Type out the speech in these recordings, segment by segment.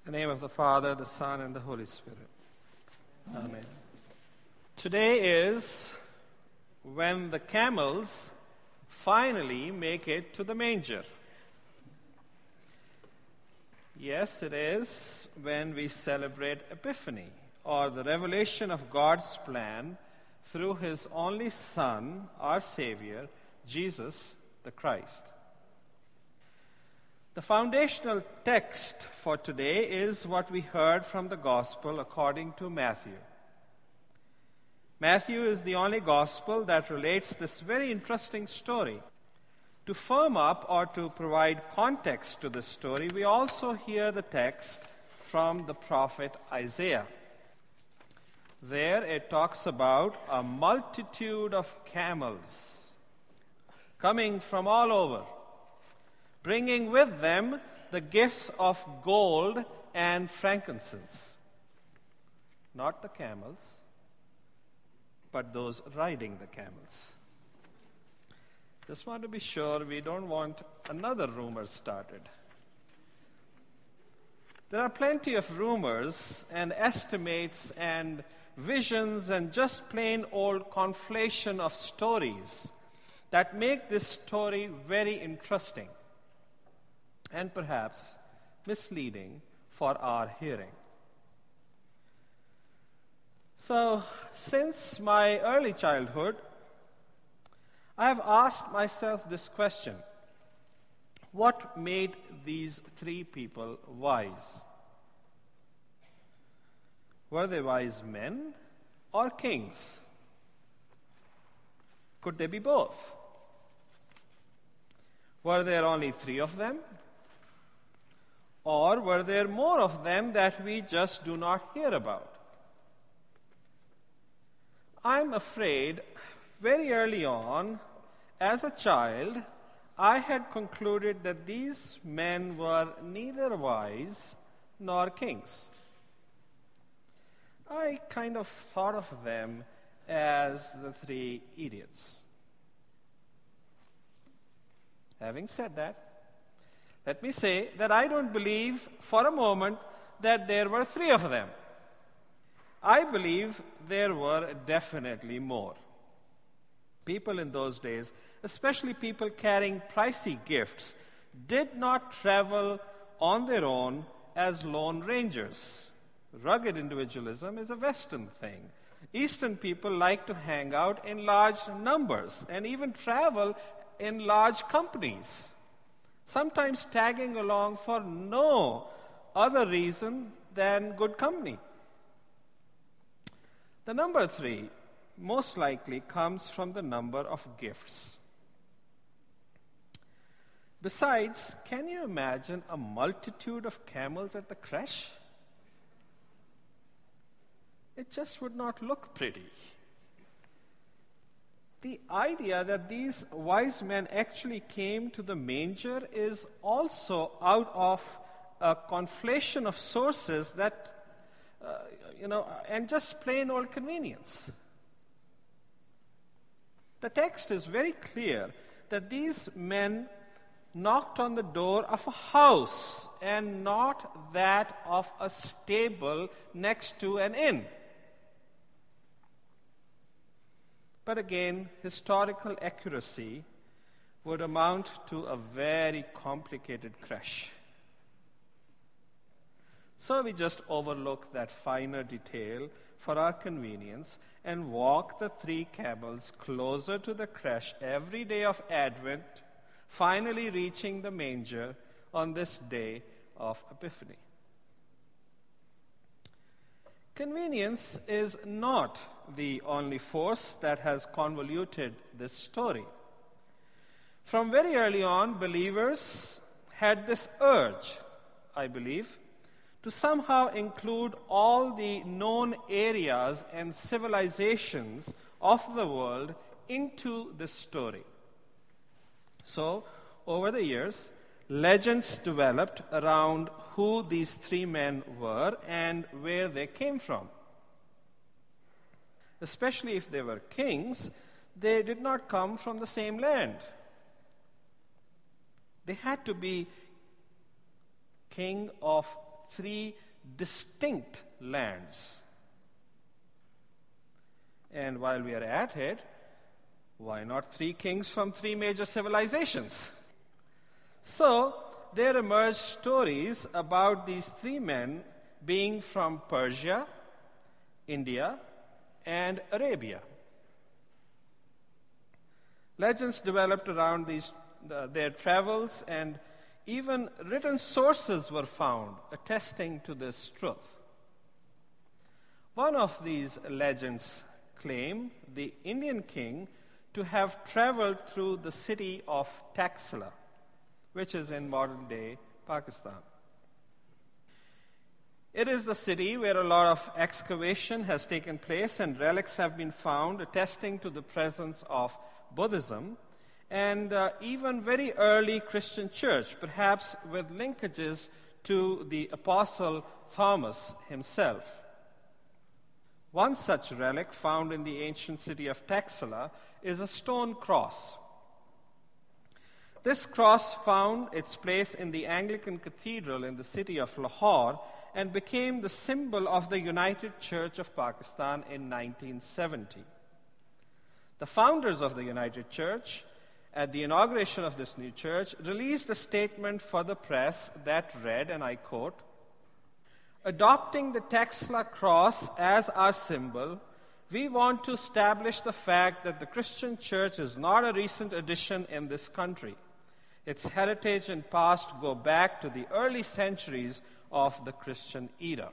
In the name of the Father, the Son, and the Holy Spirit. Amen. Today is when the camels finally make it to the manger. Yes, it is when we celebrate Epiphany, or the revelation of God's plan through His only Son, our Savior, Jesus the Christ. The foundational text for today is what we heard from the Gospel according to Matthew. Matthew is the only Gospel that relates this very interesting story. To firm up or to provide context to this story, we also hear the text from the prophet Isaiah. There it talks about a multitude of camels coming from all over, bringing with them the gifts of gold and frankincense. Not the camels, but those riding the camels. Just want to be sure we don't want another rumor started. There are plenty of rumors and estimates and visions and just plain old conflation of stories that make this story very interesting and perhaps misleading for our hearing. So, since my early childhood, I have asked myself this question: what made these three people wise? Were they wise men or kings? Could they be both? Were there only three of them? Or were there more of them that we just do not hear about? I'm afraid very early on, as a child, I had concluded that these men were neither wise nor kings. I kind of thought of them as the three idiots. Having said that, let me say that I don't believe for a moment that there were three of them. I believe there were definitely more. People in those days, especially people carrying pricey gifts, did not travel on their own as lone rangers. Rugged individualism is a Western thing. Eastern people like to hang out in large numbers and even travel in large companies, sometimes tagging along for no other reason than good company. The number three most likely comes from the number of gifts. Besides, can you imagine a multitude of camels at the creche? It just would not look pretty. The idea that these wise men actually came to the manger is also out of a conflation of sources that, and just plain old convenience. The text is very clear that these men knocked on the door of a house and not that of a stable next to an inn. But again, historical accuracy would amount to a very complicated creche. So we just overlook that finer detail for our convenience and walk the three camels closer to the creche every day of Advent, finally reaching the manger on this day of Epiphany. Convenience is not the only force that has convoluted this story. From very early on, believers had this urge, I believe, to somehow include all the known areas and civilizations of the world into this story. So, over the years, legends developed around who these three men were and where they came from. Especially if they were kings, they did not come from the same land. They had to be king of three distinct lands. And while we are at it, why not three kings from three major civilizations? So, there emerged stories about these three men being from Persia, India, and Arabia. Legends developed around their travels, and even written sources were found attesting to this truth. One of these legends claim the Indian king to have traveled through the city of Taxila, which is in modern-day Pakistan. It is the city where a lot of excavation has taken place and relics have been found attesting to the presence of Buddhism and even very early Christian church, perhaps with linkages to the Apostle Thomas himself. One such relic found in the ancient city of Taxila is a stone cross. This cross found its place in the Anglican Cathedral in the city of Lahore and became the symbol of the United Church of Pakistan in 1970. The founders of the United Church, at the inauguration of this new church, released a statement for the press that read, and I quote, "Adopting the Taxila cross as our symbol, we want to establish the fact that the Christian church is not a recent addition in this country. Its heritage and past go back to the early centuries of the Christian era."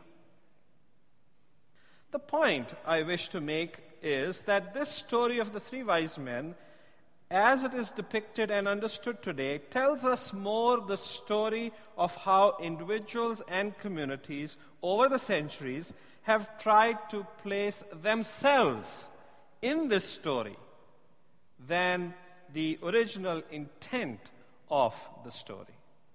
The point I wish to make is that this story of the three wise men, as it is depicted and understood today, tells us more the story of how individuals and communities over the centuries have tried to place themselves in this story than the original intent of the story.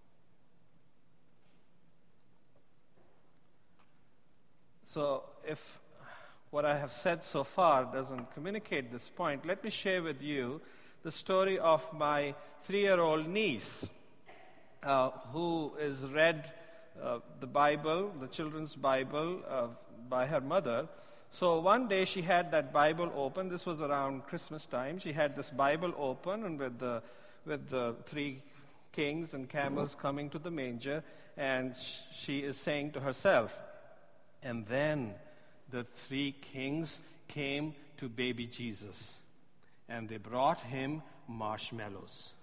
So, if what I have said so far doesn't communicate this point, let me share with you the story of my 3-year-old niece who is read the Bible, the children's Bible, by her mother. So one day she had that Bible open. This was around Christmas time. She had this Bible open, and with the three kings and camels coming to the manger, and she is saying to herself, "And then the three kings came to baby Jesus, and they brought him marshmallows."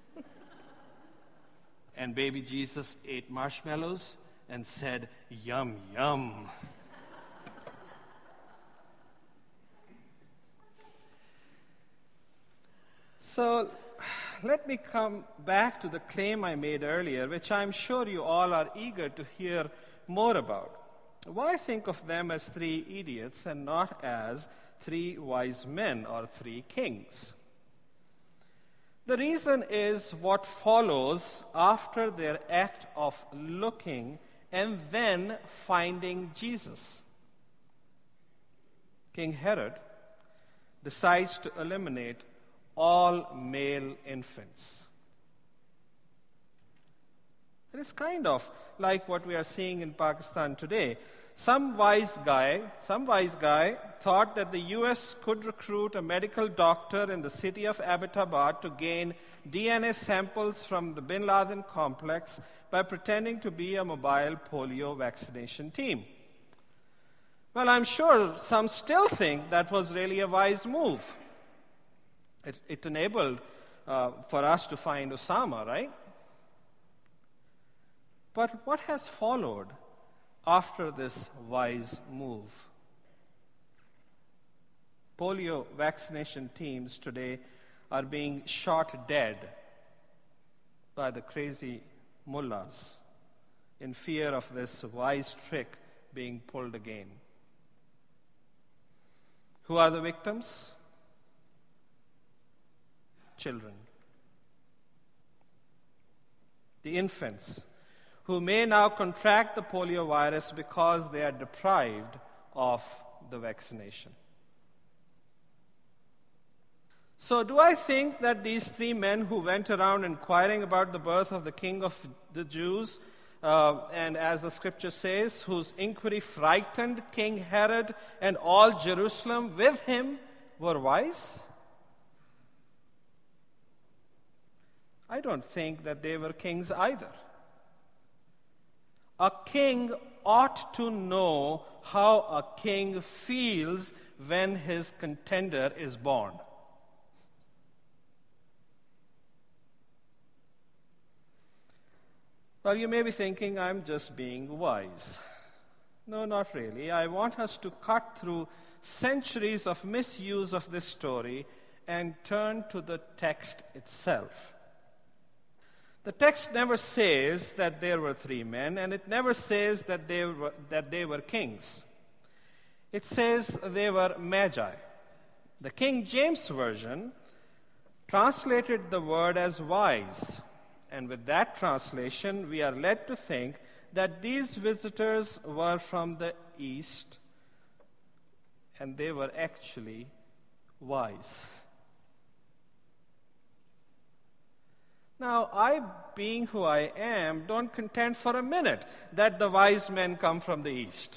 And baby Jesus ate marshmallows and said, "Yum, yum." So let me come back to the claim I made earlier, which I'm sure you all are eager to hear more about. Why think of them as three idiots and not as three wise men or three kings? The reason is what follows after their act of looking and then finding Jesus. King Herod decides to eliminate all male infants. It is kind of like what we are seeing in Pakistan today. Some wise guy thought that the US could recruit a medical doctor in the city of Abbottabad to gain DNA samples from the Bin Laden complex by pretending to be a mobile polio vaccination team. Well, I'm sure some still think that was really a wise move. It enabled for us to find Osama, right? But what has followed after this wise move? Polio vaccination teams today are being shot dead by the crazy mullahs in fear of this wise trick being pulled again. Who are the victims? Children. The infants, who may now contract the polio virus because they are deprived of the vaccination. So do I think that these three men who went around inquiring about the birth of the King of the Jews and as the scripture says, whose inquiry frightened King Herod and all Jerusalem with him, were wise? I don't think that they were kings either. A king ought to know how a king feels when his contender is born. Well, you may be thinking, I'm just being wise. No, not really. I want us to cut through centuries of misuse of this story and turn to the text itself. The text never says that there were three men, and it never says that they were kings. It says they were magi. The King James Version translated the word as wise. And with that translation, we are led to think that these visitors were from the east, and they were actually wise. Now, I, being who I am, don't contend for a minute that the wise men come from the east.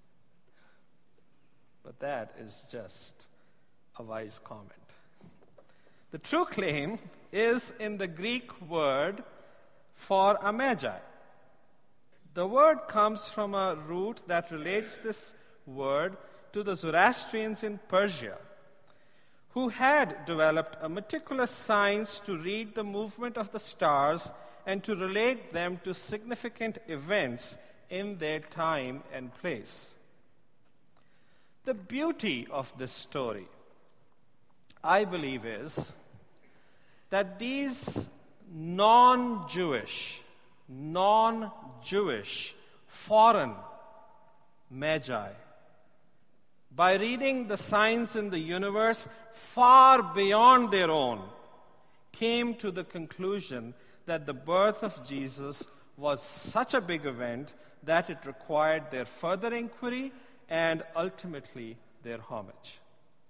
But that is just a wise comment. The true claim is in the Greek word for a magi. The word comes from a root that relates this word to the Zoroastrians in Persia, who had developed a meticulous science to read the movement of the stars and to relate them to significant events in their time and place. The beauty of this story, I believe, is that these non-Jewish, foreign magi, by reading the signs in the universe far beyond their own, came to the conclusion that the birth of Jesus was such a big event that it required their further inquiry and ultimately their homage.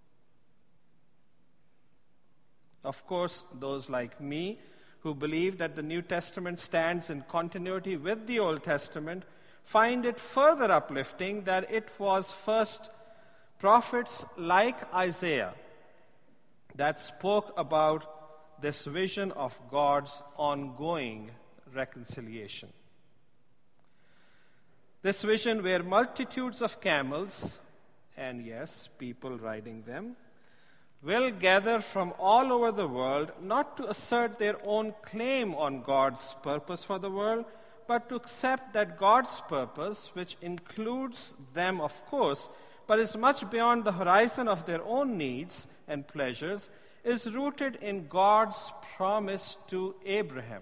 Of course, those like me who believe that the New Testament stands in continuity with the Old Testament find it further uplifting that it was first prophets like Isaiah that spoke about this vision of God's ongoing reconciliation. This vision where multitudes of camels, and yes, people riding them, will gather from all over the world, not to assert their own claim on God's purpose for the world, but to accept that God's purpose, which includes them, of course, but is much beyond the horizon of their own needs and pleasures, is rooted in God's promise to Abraham.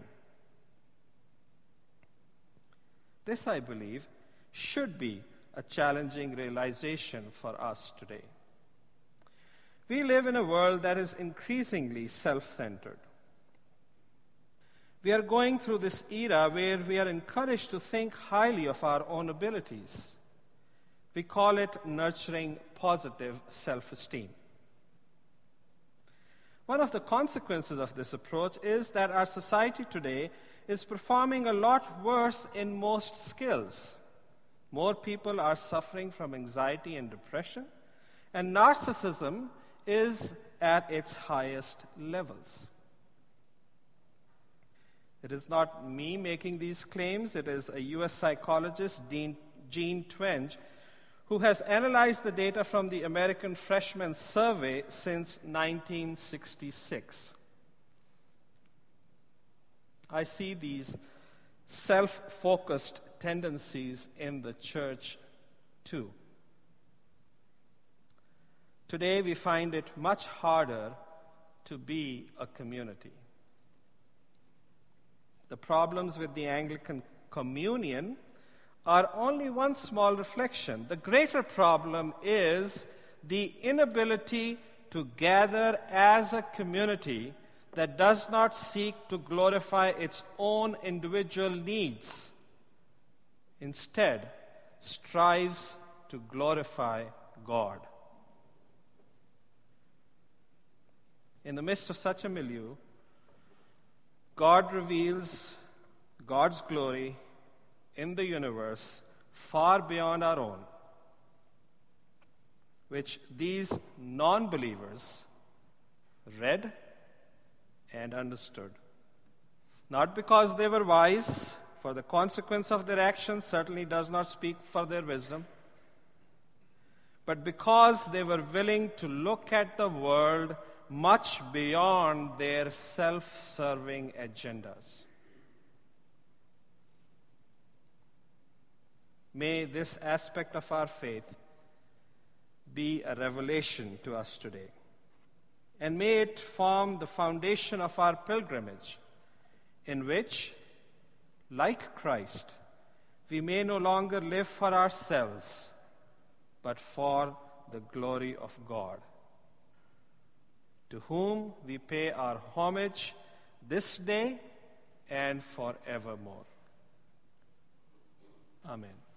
This, I believe, should be a challenging realization for us today. We live in a world that is increasingly self-centered. We are going through this era where we are encouraged to think highly of our own abilities. We call it nurturing positive self-esteem. One of the consequences of this approach is that our society today is performing a lot worse in most skills. More people are suffering from anxiety and depression, and narcissism is at its highest levels. It is not me making these claims. It is a U.S. psychologist, Jean Twenge, who has analyzed the data from the American Freshman Survey since 1966. I see these self-focused tendencies in the church too. Today we find it much harder to be a community. The problems with the Anglican Communion are only one small reflection. The greater problem is the inability to gather as a community that does not seek to glorify its own individual needs. Instead, strives to glorify God. In the midst of such a milieu, God reveals God's glory in the universe far beyond our own, which these non-believers read and understood. Not because they were wise, for the consequence of their actions certainly does not speak for their wisdom, but because they were willing to look at the world much beyond their self-serving agendas. May this aspect of our faith be a revelation to us today. And may it form the foundation of our pilgrimage, in which, like Christ, we may no longer live for ourselves, but for the glory of God, to whom we pay our homage this day and forevermore. Amen.